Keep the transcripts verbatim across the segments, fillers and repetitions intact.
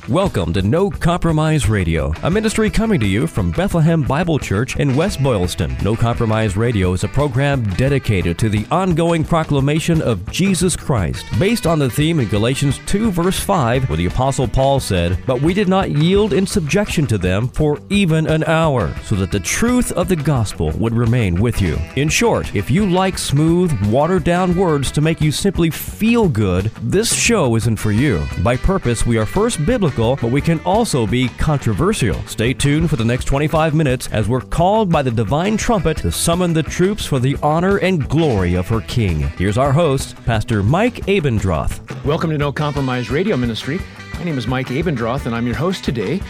Welcome to No Compromise Radio, a ministry coming to you from Bethlehem Bible Church in West Boylston. No Compromise Radio is a program dedicated to the ongoing proclamation of Jesus Christ, based on the theme in Galatians two, verse five, where the Apostle Paul said, "But we did not yield in subjection to them for even an hour, so that the truth of the gospel would remain with you." In short, if you like smooth, watered-down words to make you simply feel good, this show isn't for you. By purpose, we are first biblical, but we can also be controversial. Stay tuned for the next twenty-five minutes as we're called by the divine trumpet to summon the troops for the honor and glory of her King. Here's our host, Pastor Mike Abendroth. Welcome to No Compromise Radio Ministry. My name is Mike Abendroth, and I'm your host today.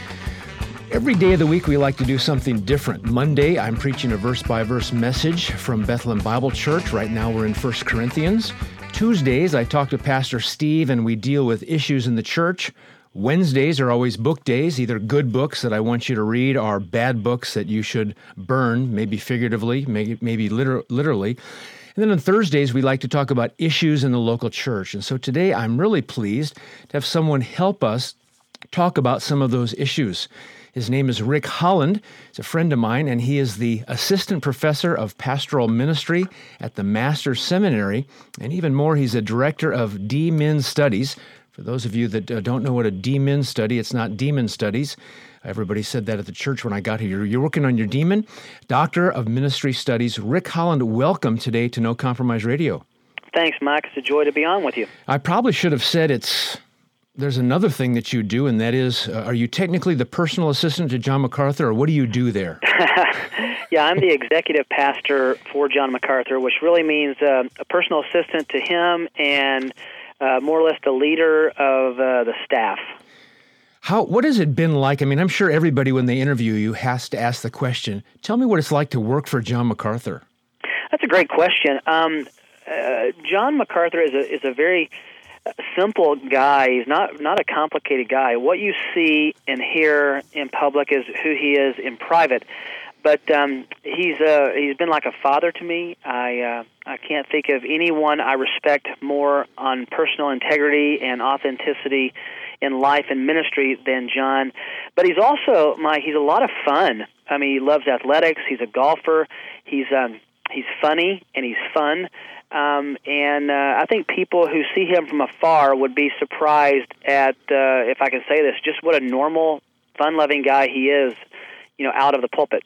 Every day of the week, we like to do something different. Monday, I'm preaching a verse-by-verse message from Bethlehem Bible Church. Right now, we're in First Corinthians. Tuesdays, I talk to Pastor Steve, and we deal with issues in the church. Wednesdays are always book days, either good books that I want you to read or bad books that you should burn, maybe figuratively, maybe, maybe liter- literally. And then on Thursdays, we like to talk about issues in the local church. And so today, I'm really pleased to have someone help us talk about some of those issues. His name is Rick Holland. He's a friend of mine, and he is the assistant professor of pastoral ministry at the Master's Seminary. And even more, he's a director of D-Min Studies. For those of you that uh, don't know what a D-Min study, it's not demon studies. Everybody said that at the church when I got here. You're, you're working on your demon. Doctor of Ministry Studies, Rick Holland, welcome today to No Compromise Radio. Thanks, Mike. It's a joy to be on with you. I probably should have said it's... There's another thing that you do, and that is, uh, are you technically the personal assistant to John MacArthur, or what do you do there? Yeah, I'm the executive pastor for John MacArthur, which really means uh, a personal assistant to him and uh, more or less the leader of uh, the staff. How? What has it been like? I mean, I'm sure everybody, when they interview you, has to ask the question, tell me what it's like to work for John MacArthur. That's a great question. Um, uh, John MacArthur is a, is a very... simple guy. He's not not a complicated guy. What you see and hear in public is who he is in private. But um, he's uh, he's been like a father to me. I uh, I can't think of anyone I respect more on personal integrity and authenticity in life and ministry than John. But he's also my he's a lot of fun. I mean, he loves athletics. He's a golfer. He's um, he's funny and he's fun. Um, and uh, I think people who see him from afar would be surprised at, uh, if I can say this, just what a normal, fun-loving guy he is, you know, out of the pulpit.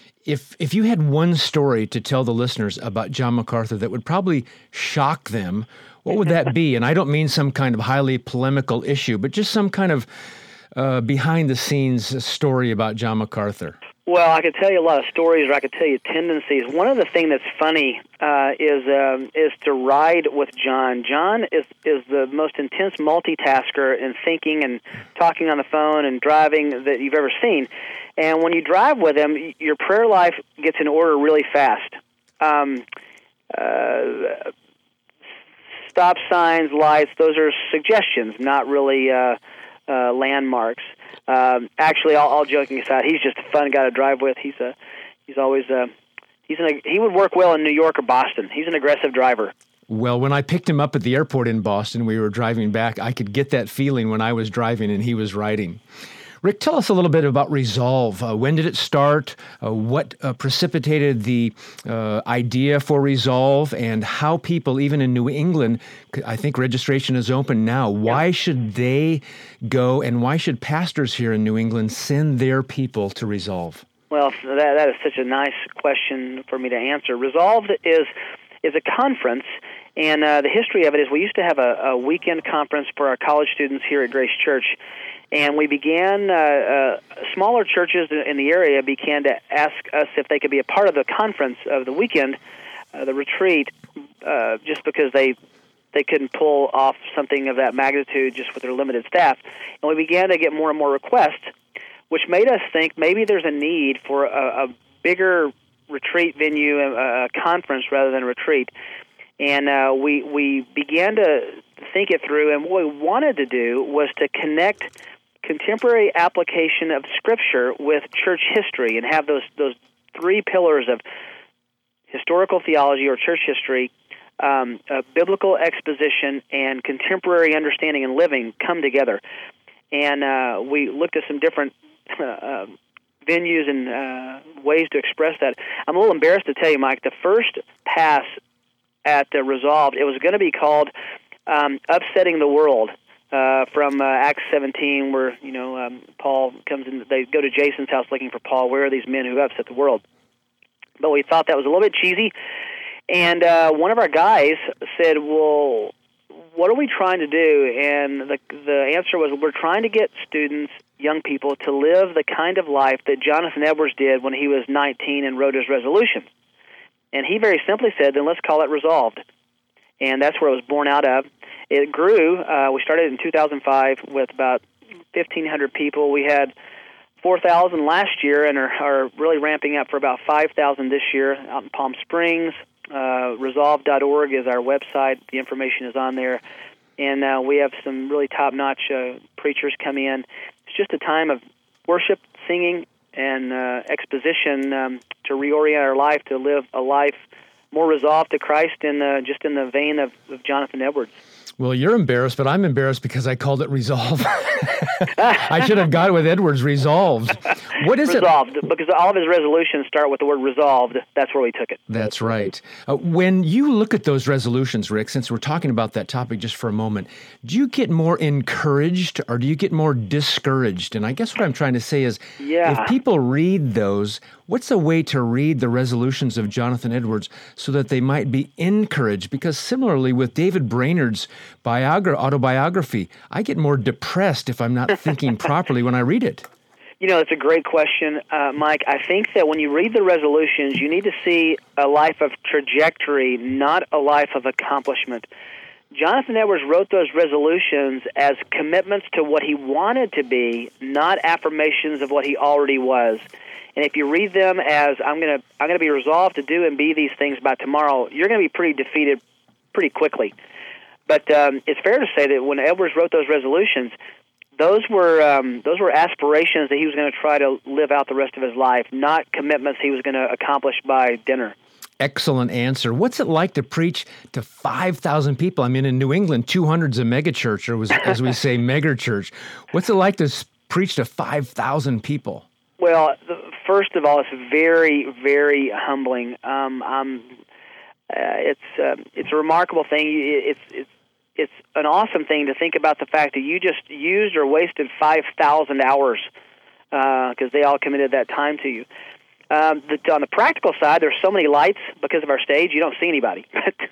If if you had one story to tell the listeners about John MacArthur that would probably shock them, what would that be? And I don't mean some kind of highly polemical issue, but just some kind of uh, behind-the-scenes story about John MacArthur. Well, I could tell you a lot of stories, or I could tell you tendencies. One of the things that's funny uh, is um, is to ride with John. John is is the most intense multitasker in thinking and talking on the phone and driving that you've ever seen. And when you drive with him, your prayer life gets in order really fast. Um, uh, stop signs, lights, those are suggestions, not really uh, uh, landmarks. Um, actually, all, all joking aside, he's just a fun guy to drive with. He's a, he's always uh, he's an, he would work well in New York or Boston. He's an aggressive driver. Well, when I picked him up at the airport in Boston, we were driving back. I could get that feeling when I was driving and he was riding. Rick, tell us a little bit about Resolve. Uh, when did it start? Uh, what uh, precipitated the uh, idea for Resolve, and how people, even in New England, I think registration is open now. Why yeah. should they go, and why should pastors here in New England send their people to Resolve? Well, that, that is such a nice question for me to answer. Resolve is is a conference, and uh, the history of it is we used to have a, a weekend conference for our college students here at Grace Church. And we began, uh, uh, smaller churches in the area began to ask us if they could be a part of the conference of the weekend, uh, the retreat, uh, just because they they couldn't pull off something of that magnitude just with their limited staff. And we began to get more and more requests, which made us think maybe there's a need for a, a bigger retreat venue, a, a conference rather than a retreat. And uh, we, we began to think it through, and what we wanted to do was to connect contemporary application of Scripture with church history and have those those three pillars of historical theology or church history, um, uh, biblical exposition, and contemporary understanding and living come together. and uh, we looked at some different uh, venues and uh, ways to express that. I'm a little embarrassed to tell you, Mike, the first pass at uh, Resolved, it was going to be called um, Upsetting the World, uh, from uh, Acts seventeen, where, you know, um, Paul comes in, they go to Jason's house looking for Paul. Where are these men who upset the world? But we thought that was a little bit cheesy, and uh, one of our guys said, well, what are we trying to do? And the the answer was, we're trying to get students, young people, to live the kind of life that Jonathan Edwards did when he was nineteen and wrote his resolution. And he very simply said, then let's call it Resolved. And that's where it was born out of. It grew. Uh, we started in two thousand five with about fifteen hundred people. We had four thousand last year and are, are really ramping up for about five thousand this year out in Palm Springs. Uh, resolve dot org is our website. The information is on there. And uh, we have some really top-notch uh, preachers come in. It's just a time of worship, singing, and uh, exposition um, to reorient our life, to live a life more resolved to Christ, in the, just in the vein of, of Jonathan Edwards. Well, you're embarrassed, but I'm embarrassed because I called it Resolve. I should have got it with Edwards, Resolved. What is resolved, it? Because all of his resolutions start with the word resolved. That's where we took it. That's right. Uh, when you look at those resolutions, Rick, since we're talking about that topic just for a moment, do you get more encouraged or do you get more discouraged? And I guess what I'm trying to say is, yeah. if people read those, what's a way to read the resolutions of Jonathan Edwards so that they might be encouraged? Because similarly with David Brainerd's biogra- autobiography, I get more depressed if I'm not thinking properly when I read it. You know, it's a great question, uh, Mike. I think that when you read the resolutions, you need to see a life of trajectory, not a life of accomplishment. Jonathan Edwards wrote those resolutions as commitments to what he wanted to be, not affirmations of what he already was. And if you read them as, I'm going to I'm going to be resolved to do and be these things by tomorrow, you're going to be pretty defeated pretty quickly. But um, it's fair to say that when Edwards wrote those resolutions, those were um, those were aspirations that he was going to try to live out the rest of his life, not commitments he was going to accomplish by dinner. Excellent answer. What's it like to preach to five thousand people? I mean, in New England, two hundred's a megachurch, or was, as we say, megachurch. What's it like to preach to five thousand people? Well, first of all, it's very, very humbling. Um, I'm, uh, it's uh, it's a remarkable thing. It's it's it's an awesome thing to think about the fact that you just used or wasted five thousand hours because uh, they all committed that time to you. Um, the, on the practical side, there's so many lights because of our stage, you don't see anybody.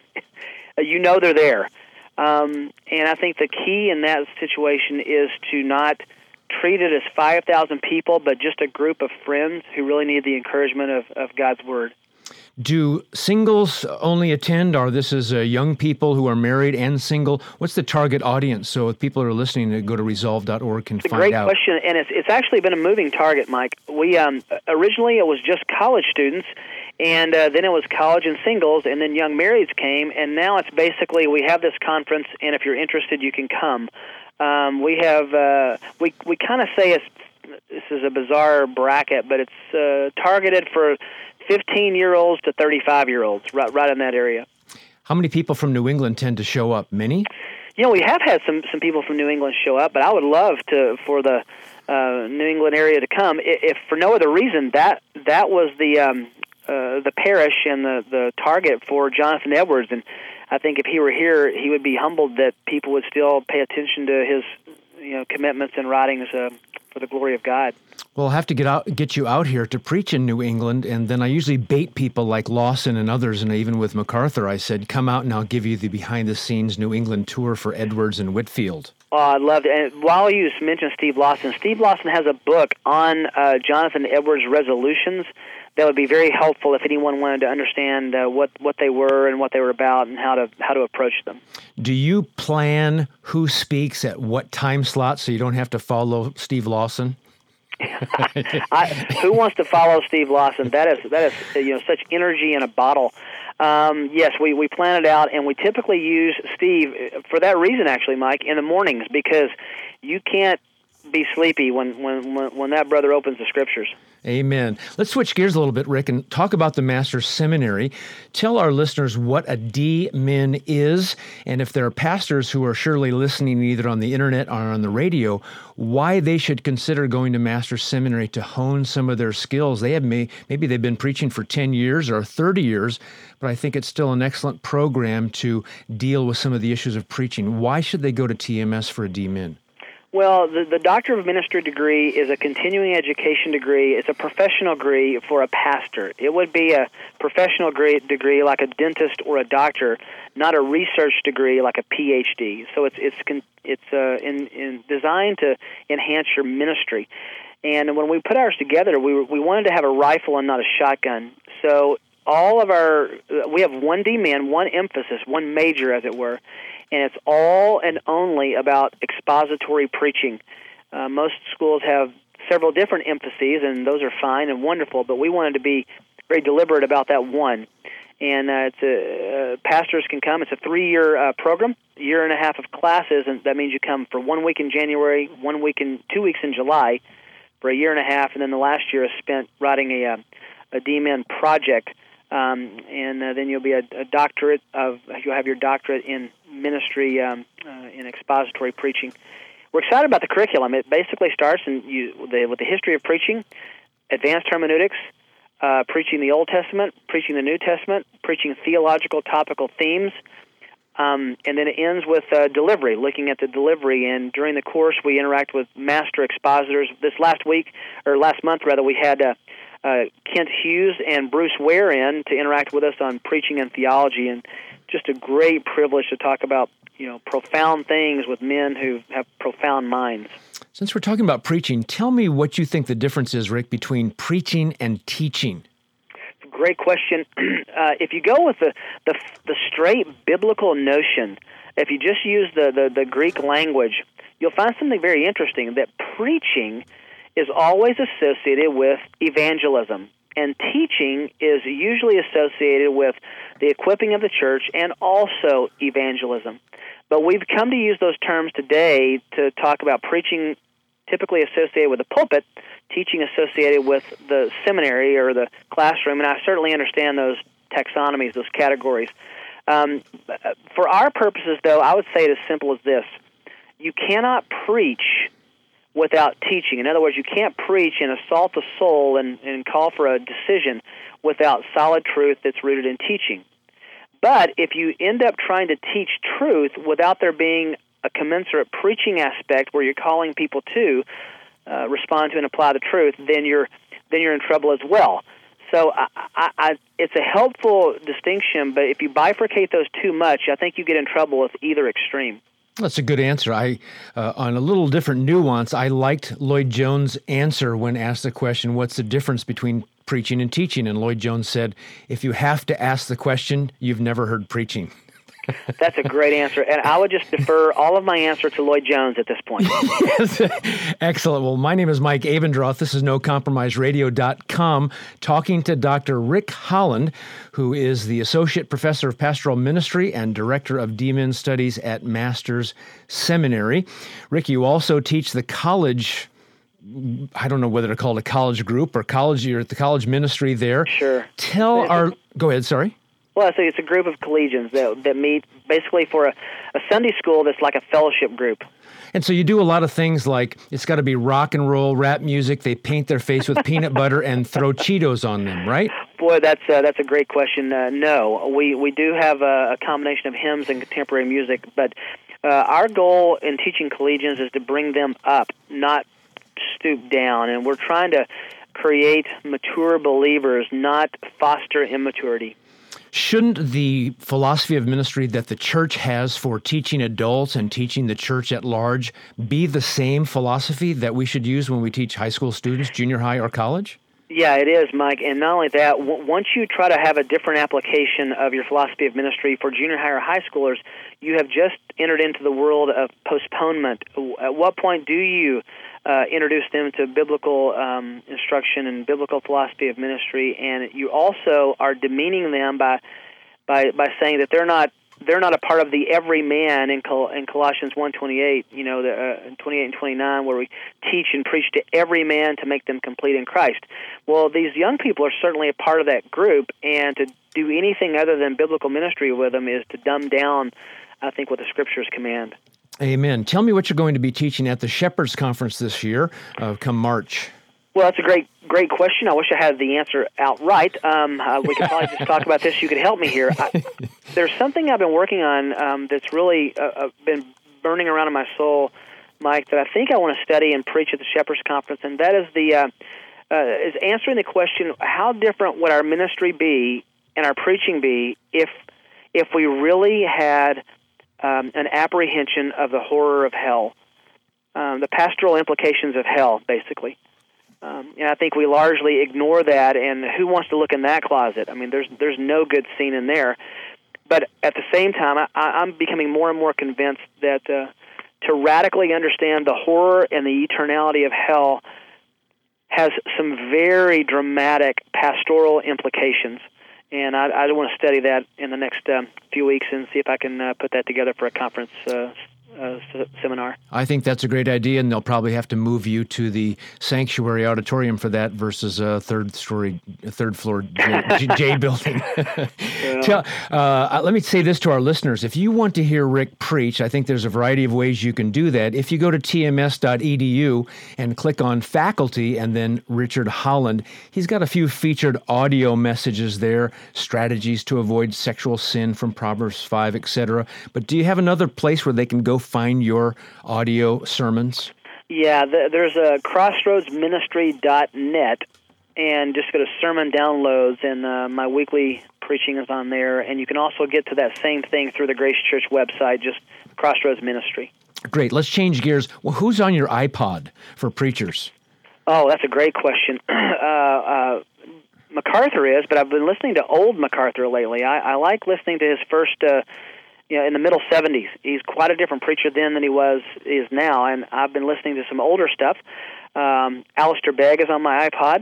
You know they're there. Um, and I think the key in that situation is to not treat it as five thousand people, but just a group of friends who really need the encouragement of, of God's Word. Do singles only attend, or this is uh, young people who are married and single? What's the target audience? So if people are listening to go to resolve dot org can it's a find great out. Question, and it's it's actually been a moving target, Mike. We um, originally it was just college students, and uh, then it was college and singles, and then young marrieds came, and now it's basically we have this conference, and if you're interested, you can come. Um, we have uh, we we kind of say it's this is a bizarre bracket, but it's uh, targeted for fifteen-year-olds to thirty-five-year-olds, right, right in that area. How many people from New England tend to show up? Many? You know, we have had some, some people from New England show up, but I would love to for the uh, New England area to come. If, if for no other reason, that that was the um, uh, the parish and the, the target for Jonathan Edwards, and I think if he were here, he would be humbled that people would still pay attention to his you know commitments and writings uh, for the glory of God. Well, I'll have to get out, get you out here to preach in New England, and then I usually bait people like Lawson and others, and even with MacArthur, I said, come out and I'll give you the behind-the-scenes New England tour for Edwards and Whitefield. Oh, I love it. And while you mentioned Steve Lawson, Steve Lawson has a book on uh, Jonathan Edwards' resolutions that would be very helpful if anyone wanted to understand uh, what, what they were and what they were about and how to how to approach them. Do you plan who speaks at what time slot so you don't have to follow Steve Lawson? I, who wants to follow Steve Lawson? That is that is you know such energy in a bottle. Um, yes, we, we plan it out, and we typically use Steve for that reason, actually, Mike, in the mornings, because you can't be sleepy when, when, when, when that brother opens the Scriptures. Amen. Let's switch gears a little bit, Rick, and talk about the Master's Seminary. Tell our listeners what a D Min is, and if there are pastors who are surely listening either on the internet or on the radio, why they should consider going to Master's Seminary to hone some of their skills. They have may, maybe they've been preaching for ten years or thirty years, but I think it's still an excellent program to deal with some of the issues of preaching. Why should they go to T M S for a D Min? Well, the, the Doctor of Ministry degree is a continuing education degree. It's a professional degree for a pastor. It would be a professional degree, degree like a dentist or a doctor, not a research degree like a P H D. So it's it's it's uh, in, in designed to enhance your ministry. And when we put ours together, we we wanted to have a rifle and not a shotgun. So all of our we have one D Min, one emphasis, one major, as it were. And it's all and only about expository preaching. Uh, most schools have several different emphases, and those are fine and wonderful, but we wanted to be very deliberate about that one. And uh, it's a, uh, pastors can come. It's a three-year uh, program, a year and a half of classes, and that means you come for one week in January, one week in two weeks in July for a year and a half, and then the last year is spent writing a, a D Min project. Um, and uh, then you'll be a, a doctorate of, you'll have your doctorate in ministry, um, uh, in expository preaching. We're excited about the curriculum. It basically starts in you, the, with the history of preaching, advanced hermeneutics, uh, preaching the Old Testament, preaching the New Testament, preaching theological topical themes, um, and then it ends with uh, delivery, looking at the delivery. And during the course, we interact with master expositors. This last week, or last month rather, we had uh, Uh, Kent Hughes and Bruce Ware in to interact with us on preaching and theology, and just a great privilege to talk about, you know, profound things with men who have profound minds. Since we're talking about preaching, tell me what you think the difference is, Rick, between preaching and teaching. Great question. uh, if you go with the, the the straight biblical notion, if you just use the, the, the Greek language, you'll find something very interesting, that preaching is always associated with evangelism, and teaching is usually associated with the equipping of the church and also evangelism. But we've come to use those terms today to talk about preaching typically associated with the pulpit, teaching associated with the seminary or the classroom, and I certainly understand those taxonomies, those categories. Um, for our purposes, though, I would say it as simple as this. You cannot preach without teaching. In other words, you can't preach and assault the soul and, and call for a decision without solid truth that's rooted in teaching. But if you end up trying to teach truth without there being a commensurate preaching aspect where you're calling people to uh, respond to and apply the truth, then you're then you're in trouble as well. So I, I, I, it's a helpful distinction, but if you bifurcate those too much, I think you get in trouble with either extreme. That's a good answer. I, uh, on a little different nuance, I liked Lloyd Jones' answer when asked the question, what's the difference between preaching and teaching? And Lloyd Jones said, if you have to ask the question, you've never heard preaching. That's a great answer, and I would just defer all of my answer to Lloyd Jones at this point. Yes. Excellent. Well, my name is Mike Abendroth. This is no compromise radio dot com, talking to Doctor Rick Holland, who is the Associate Professor of Pastoral Ministry and Director of D Min Studies at Master's Seminary. Rick, you also teach the college, I don't know whether to call it a college group or college, you're at the college ministry there. Sure. Tell it's our, a, go ahead, sorry. Well, I say it's a group of collegians that, that meet basically for a, a Sunday school that's like a fellowship group. And so you do a lot of things like it's got to be rock and roll, rap music. They paint their face with peanut butter and throw Cheetos on them, right? Boy, that's uh, that's a great question. Uh, no, we, we do have a, a combination of hymns and contemporary music, but uh, our goal in teaching collegians is to bring them up, not stoop down. And we're trying to create mature believers, not foster immaturity. Shouldn't the philosophy of ministry that the church has for teaching adults and teaching the church at large be the same philosophy that we should use when we teach high school students, junior high or college? Yeah, it is, Mike. And not only that, w- once you try to have a different application of your philosophy of ministry for junior high or high schoolers, you have just entered into the world of postponement. At what point do you uh, introduce them to biblical um, instruction and biblical philosophy of ministry? And you also are demeaning them by by by saying that they're not they're not a part of the every man in, Col- in Colossians one twenty-eight, you know, the, uh, twenty-eight and twenty-nine, where we teach and preach to every man to make them complete in Christ. Well, these young people are certainly a part of that group, and to do anything other than biblical ministry with them is to dumb down, I think, what the Scriptures command. Amen. Tell me what you're going to be teaching at the Shepherds Conference this year, uh, come March. Well, that's a great, great question. I wish I had the answer outright. Um, uh, we could probably just talk about this. You could help me here. I, there's something I've been working on um, that's really uh, uh, been burning around in my soul, Mike, that I think I want to study and preach at the Shepherds Conference, and that is the uh, uh, is answering the question: how different would our ministry be and our preaching be if if we really had um, an apprehension of the horror of hell, um, the pastoral implications of hell, basically. Um, and I think we largely ignore that, and who wants to look in that closet? I mean, there's there's no good scene in there. But at the same time, I, I'm becoming more and more convinced that uh, to radically understand the horror and the eternality of hell has some very dramatic pastoral implications. And I, I want to study that in the next um, few weeks and see if I can uh, put that together for a conference uh, uh, seminar. I think that's a great idea, and they'll probably have to move you to the sanctuary auditorium for that versus a third story, third floor J, J building. Yeah. Tell, uh, let me say this to our listeners. If you want to hear Rick preach, I think there's a variety of ways you can do that. If you go to T M S dot E D U and click on faculty and then Richard Holland, he's got a few featured audio messages there, strategies to avoid sexual sin from Proverbs five, et cetera. But do you have another place where they can go find your audio sermons? Yeah, the, there's a crossroads ministry dot net, and just go to sermon downloads, and uh, my weekly preaching is on there. And you can also get to that same thing through the Grace Church website, just Crossroads Ministry. Great. Let's change gears. Well, who's on your iPod for preachers? Oh, that's a great question. uh, uh, MacArthur is, but I've been listening to old MacArthur lately. I, I like listening to his first, uh, you know, in the middle seventies. He's quite a different preacher then than he was is now, and I've been listening to some older stuff. Um, Alistair Begg is on my iPod.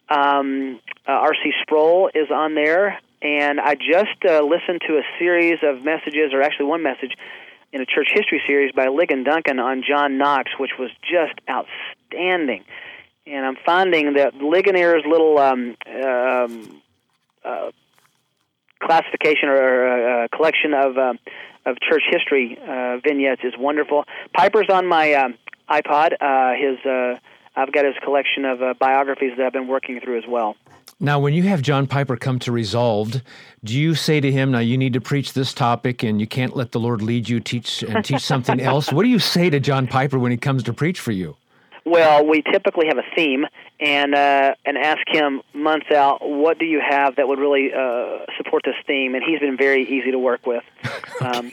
Um, uh, R C Sproul is on there, and I just uh, listened to a series of messages, or actually one message, in a church history series by Ligon Duncan on John Knox, which was just outstanding. And I'm finding that Ligonier's little um, um, uh, classification or uh, collection of uh, of church history uh, vignettes is wonderful. Piper's on my um, iPod. Uh, his uh, I've got his collection of uh, biographies that I've been working through as well. Now, when you have John Piper come to Resolved, do you say to him, now you need to preach this topic and you can't let the Lord lead you teach and teach something else? What do you say to John Piper when he comes to preach for you? Well, we typically have a theme, and uh, and ask him months out, what do you have that would really uh, support this theme? And he's been very easy to work with. Um,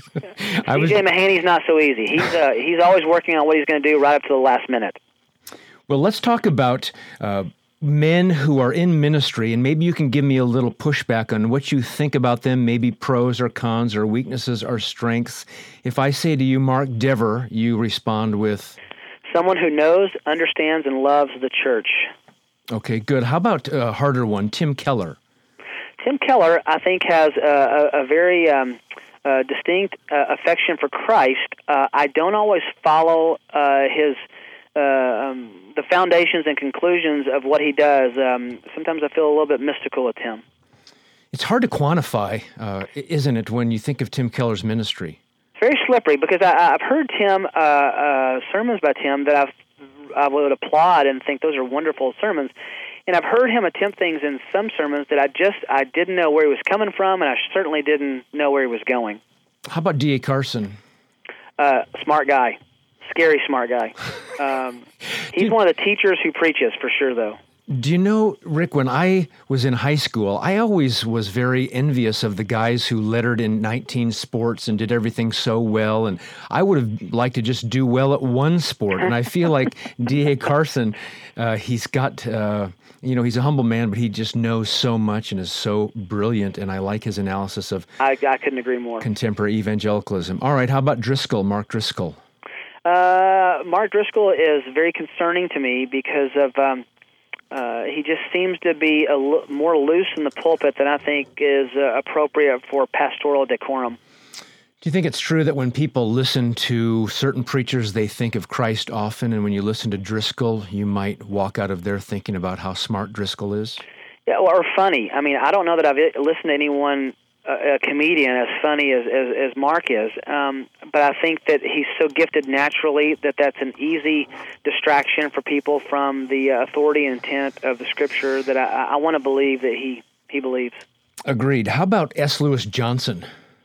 I was... C J Mahaney's not so easy. He's uh, he's always working on what he's going to do right up to the last minute. Well, let's talk about uh, men who are in ministry, and maybe you can give me a little pushback on what you think about them, maybe pros or cons or weaknesses or strengths. If I say to you, Mark Dever, you respond with... Someone who knows, understands, and loves the church. Okay, good. How about a harder one, Tim Keller? Tim Keller, I think, has a, a, a very um, uh, distinct uh, affection for Christ. Uh, I don't always follow uh, his uh, um, the foundations and conclusions of what he does. Um, sometimes I feel a little bit mystical with him. It's hard to quantify, uh, isn't it, when you think of Tim Keller's ministry? Very slippery, because I, I've heard Tim uh, uh, sermons by Tim that I've, I would applaud and think those are wonderful sermons, and I've heard him attempt things in some sermons that I just I didn't know where he was coming from, and I certainly didn't know where he was going. How about D A Carson? Uh, smart guy, scary smart guy. Um, he's Dude. one of the teachers who preaches for sure, though. Do you know, Rick, when I was in high school, I always was very envious of the guys who lettered in nineteen sports and did everything so well. And I would have liked to just do well at one sport. And I feel like D A Carson, uh, he's got, uh, you know, he's a humble man, but he just knows so much and is so brilliant. And I like his analysis of I, I couldn't agree more. Contemporary evangelicalism. All right, how about Driscoll, Mark Driscoll? Uh, Mark Driscoll is very concerning to me because of... Um, Uh, he just seems to be a l- more loose in the pulpit than I think is uh, appropriate for pastoral decorum. Do you think it's true that when people listen to certain preachers, they think of Christ often, and when you listen to Driscoll, you might walk out of there thinking about how smart Driscoll is? Yeah, or funny. I mean, I don't know that I've listened to anyone, uh, a comedian, as funny as, as, as Mark is, um, but I think that he's so gifted naturally that that's an easy distraction for people from the uh, authority and intent of the Scripture that I, I want to believe that he, he believes. Agreed. How about S. Lewis Johnson?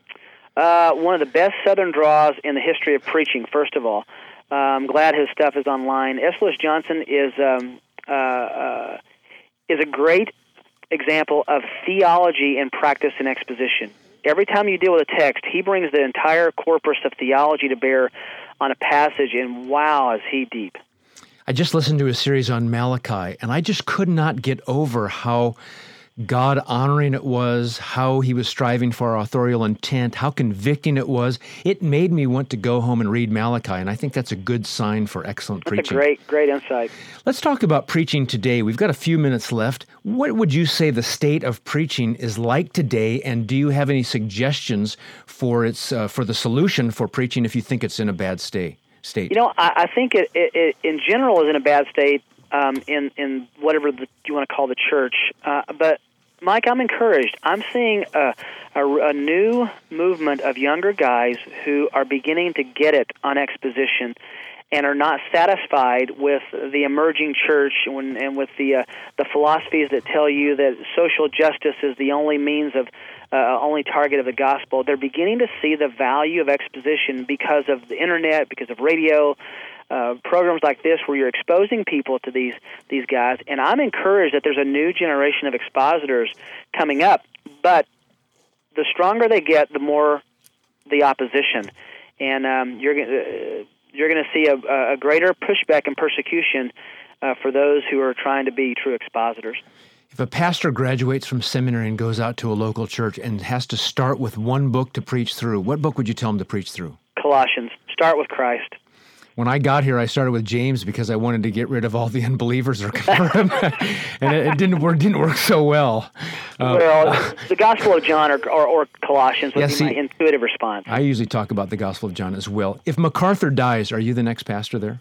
Uh, one of the best Southern draws in the history of preaching, first of all. Uh, I'm glad his stuff is online. S. Lewis Johnson is um, uh, uh, is a great example of theology in practice and exposition. Every time you deal with a text, he brings the entire corpus of theology to bear on a passage, and wow, is he deep. I just listened to a series on Malachi, and I just could not get over how God honoring it was, how he was striving for our authorial intent, how convicting it was. It made me want to go home and read Malachi, and I think that's a good sign for excellent that's preaching. That's a great, great insight. Let's talk about preaching today. We've got a few minutes left. What would you say the state of preaching is like today, and do you have any suggestions for its uh, for the solution for preaching if you think it's in a bad state? State. You know, I, I think it, it, it in general is in a bad state. Um, in, in whatever the, you want to call the church. Uh, but, Mike, I'm encouraged. I'm seeing a, a, a new movement of younger guys who are beginning to get it on exposition and are not satisfied with the emerging church when, and with the uh, the philosophies that tell you that social justice is the only means of, uh, only target of the gospel. They're beginning to see the value of exposition because of the internet, because of radio, Uh, programs like this where you're exposing people to these these guys, and I'm encouraged that there's a new generation of expositors coming up, but the stronger they get, the more the opposition, and um, you're uh, you're going to see a, a greater pushback and persecution uh, for those who are trying to be true expositors. If a pastor graduates from seminary and goes out to a local church and has to start with one book to preach through, what book would you tell him to preach through? Colossians. Start with Christ. When I got here, I started with James because I wanted to get rid of all the unbelievers or confirm, and it, it didn't work. Didn't work so well. Uh, well, the Gospel of John or, or, or Colossians would yeah, be see, my intuitive response. I usually talk about the Gospel of John as well. If MacArthur dies, are you the next pastor there?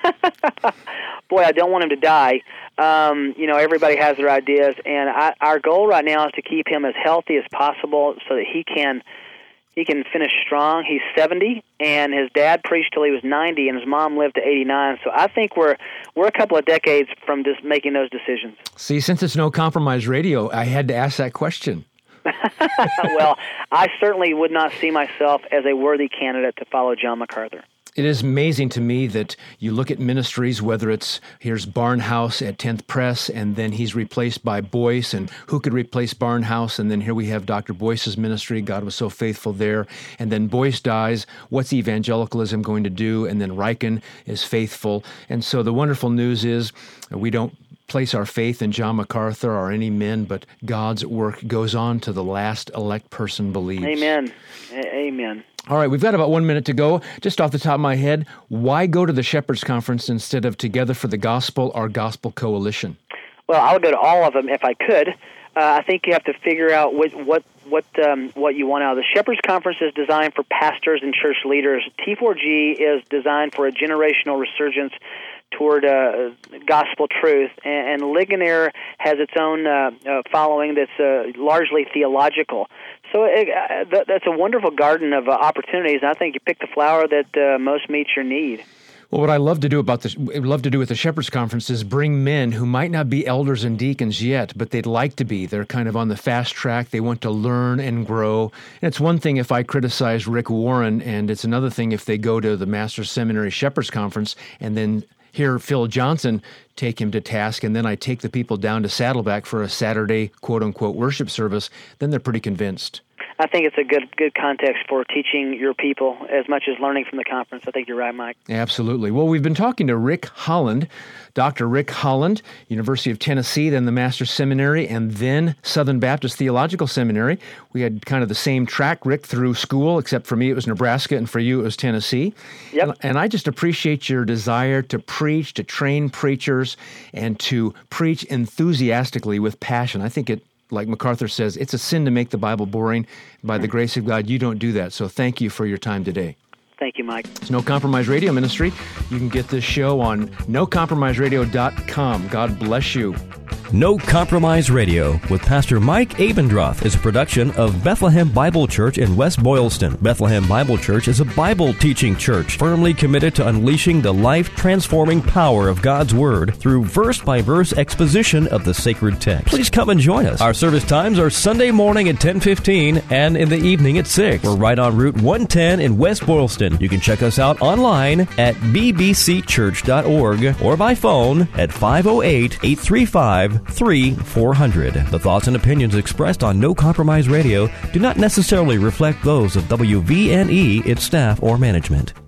Boy, I don't want him to die. Um, you know, everybody has their ideas, and I, our goal right now is to keep him as healthy as possible so that he can. He can finish strong. He's seventy, and his dad preached till he was ninety, and his mom lived to eighty-nine. So I think we're we're a couple of decades from just making those decisions. See, since it's No Compromise Radio, I had to ask that question. Well, I certainly would not see myself as a worthy candidate to follow John MacArthur. It is amazing to me that you look at ministries, whether it's here's Barnhouse at tenth Press, and then he's replaced by Boyce, and who could replace Barnhouse? And then here we have Doctor Boyce's ministry. God was so faithful there. And then Boyce dies. What's evangelicalism going to do? And then Riken is faithful. And so the wonderful news is we don't place our faith in John MacArthur or any men, but God's work goes on to the last elect person believes. Amen. A- Amen. All right, we've got about one minute to go. Just off the top of my head, why go to the Shepherds Conference instead of Together for the Gospel or Gospel Coalition? Well, I would go to all of them if I could. Uh, I think you have to figure out what what what um, what you want out of the Shepherds Conference. Is designed for pastors and church leaders. T four G is designed for a generational resurgence toward uh, gospel truth, and, and Ligonier has its own uh, uh, following that's uh, largely theological. So it, uh, th- that's a wonderful garden of uh, opportunities, and I think you pick the flower that uh, most meets your need. Well, what I love to do about this, love to do with the Shepherds Conference is bring men who might not be elders and deacons yet, but they'd like to be. They're kind of on the fast track. They want to learn and grow. And it's one thing if I criticize Rick Warren, and it's another thing if they go to the Master's Seminary Shepherds Conference and then hear Phil Johnson take him to task, and then I take the people down to Saddleback for a Saturday quote-unquote worship service, then they're pretty convinced. I think it's a good good context for teaching your people as much as learning from the conference. I think you're right, Mike. Absolutely. Well, we've been talking to Rick Holland, Doctor Rick Holland, University of Tennessee, then the Master's Seminary, and then Southern Baptist Theological Seminary. We had kind of the same track, Rick, through school, except for me it was Nebraska, and for you it was Tennessee. Yep. And, and I just appreciate your desire to preach, to train preachers, and to preach enthusiastically with passion. I think it like MacArthur says, it's a sin to make the Bible boring. By the grace of God, you don't do that. So thank you for your time today. Thank you, Mike. It's No Compromise Radio Ministry. You can get this show on no compromise radio dot com. God bless you. No Compromise Radio with Pastor Mike Abendroth is a production of Bethlehem Bible Church in West Boylston. Bethlehem Bible Church is a Bible teaching church firmly committed to unleashing the life-transforming power of God's Word through verse-by-verse exposition of the sacred text. Please come and join us. Our service times are Sunday morning at ten fifteen and in the evening at six. We're right on Route one ten in West Boylston. You can check us out online at b b c church dot org or by phone at five oh eight, eight three five, three four hundred. The thoughts and opinions expressed on No Compromise Radio do not necessarily reflect those of W V N E, its staff, or management.